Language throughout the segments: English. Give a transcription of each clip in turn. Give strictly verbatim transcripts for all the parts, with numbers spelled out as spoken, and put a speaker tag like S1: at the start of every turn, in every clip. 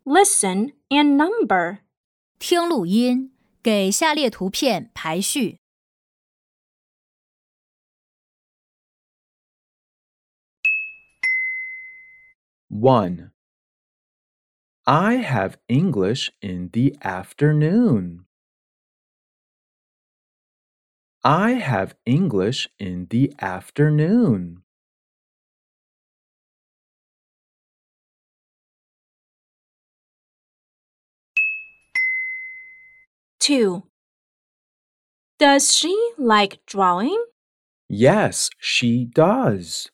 S1: listen, and number.
S2: 听录音，给下列图片排序。
S3: one. I have English in the afternoon. I have English in the afternoon.
S1: two. Does she like drawing?
S3: Yes, she does.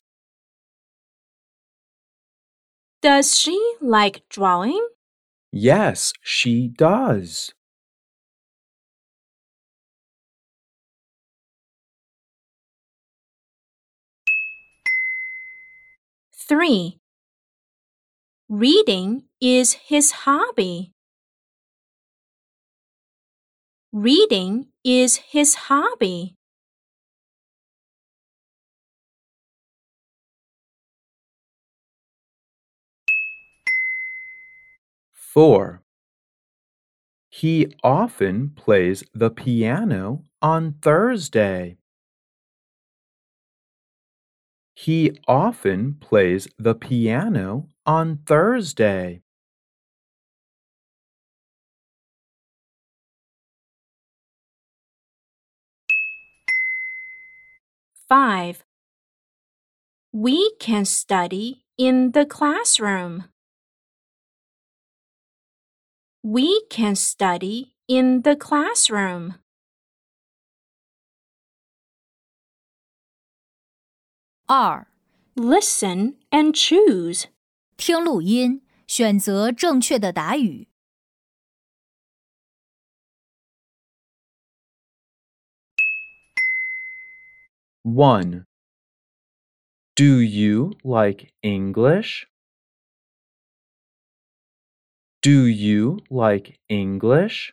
S1: Does she like drawing?
S3: Yes, she does.
S1: three. Reading is his hobby. Reading is his hobby.
S3: four. He often plays the piano on Thursday. He often plays the piano on Thursday.
S1: five. We can study in the classroom. We can study in the classroom.
S2: 二、
S1: Listen and choose.
S2: 听录音，选择正确的答语。
S3: one. Do you like English? Do you like English?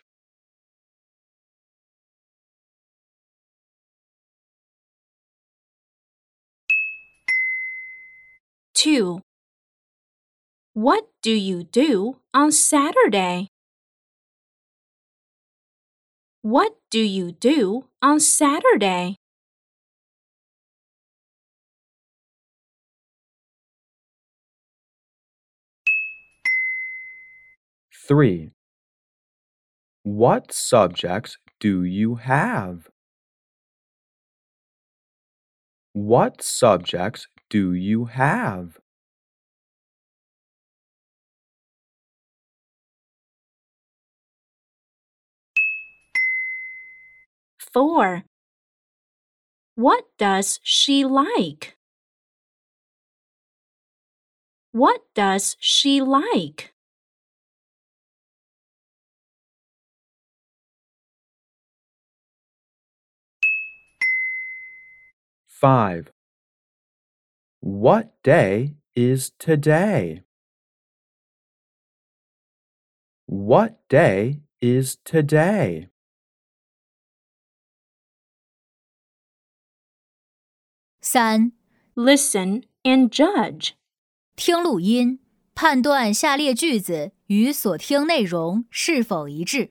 S1: two. What do you do on Saturday? What do you do on Saturday?
S3: 3. What subjects do you have? What subjects do you have?
S1: 4. What does she like? What does she like?
S3: 5. What day is today? What day is today?
S2: 三、
S1: Listen and judge.
S2: 听录音，判断下列句子与所听内容是否一致。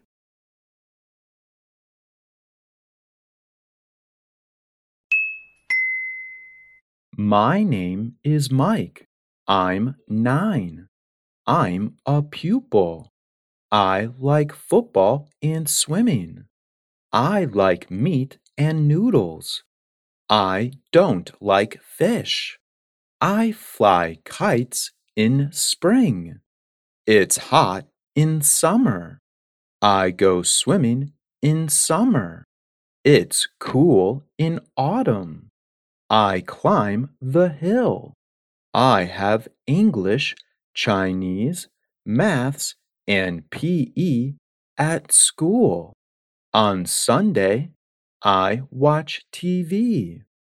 S3: My name is Mike. I'm nine. I'm a pupil. I like football and swimming. I like meat and noodles. I don't like fish. I fly kites in spring. It's hot in summer. I go swimming in summer. It's cool in autumn. I climb the hill. I have English, Chinese, maths, and P E at school. On Sunday, I watch T V.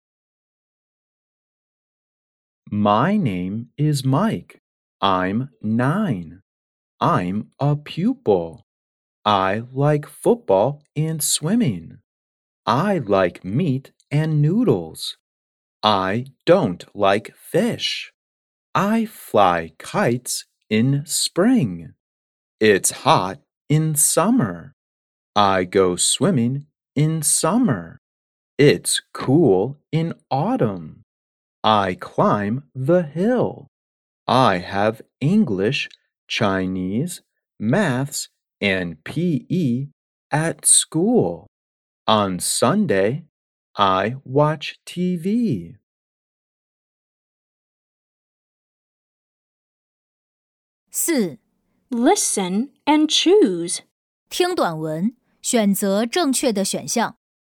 S3: My name is Mike. I'm nine. I'm a pupil. I like football and swimming. I like meat and noodles. I don't like fish. I fly kites in spring. It's hot in summer. I go swimming in summer. It's cool in autumn. I climb the hill. I have English, Chinese, maths, and P E at school. On Sunday, I watch T V.
S2: 四、
S1: Listen and choose.
S2: 听短文，选择正确的选项。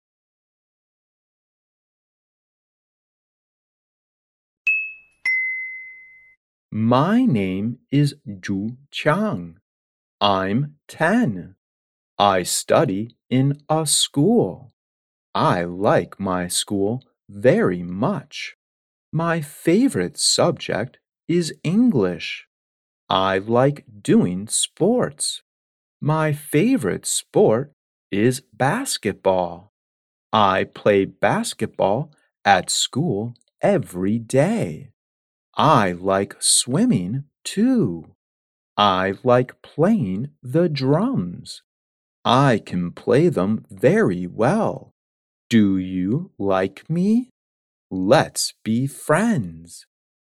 S3: My name is Zhu Chang. I'm ten. I study in a school. I like my school very much. My favorite subject is English. I like doing sports. My favorite sport is basketball. I play basketball at school every day. I like swimming too. I like playing the drums. I can play them very well. Do you like me? Let's be friends.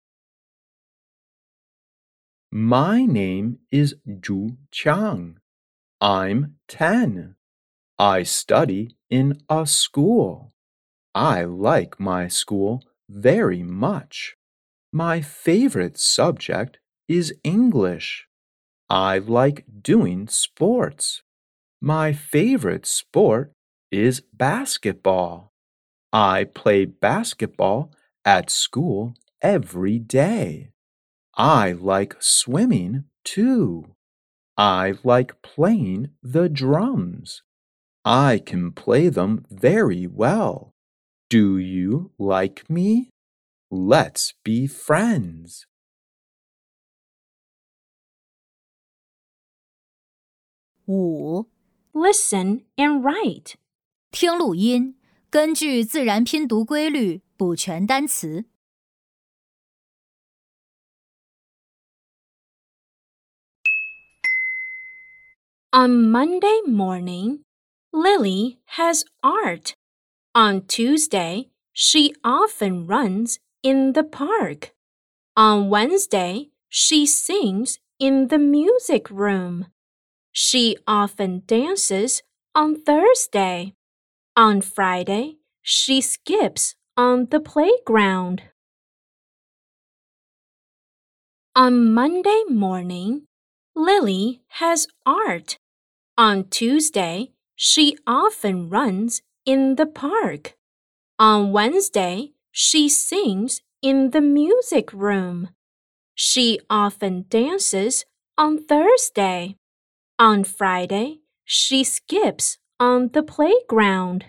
S3: My name is Zhu Chang. I'm ten. I study in a school. I like my school very much. My favorite subject is English. I like doing sports. My favorite sport is basketball. I play basketball at school every day. I like swimming too. I like playing the drums. I can play them very well. Do you like me? Let's be friends.
S2: 五、
S1: Listen and write.
S2: 听录音，根据自然拼读规律补全单词。
S1: On Monday morning, Lily has art. On Tuesday, she often runs in the park. On Wednesday, she sings in the music room. She often dances on Thursday. On Friday, she skips on the playground. On Monday morning, Lily has art. On Tuesday, she often runs in the park. On Wednesday, she sings in the music room. She often dances on Thursday. On Friday, she skips on the playground.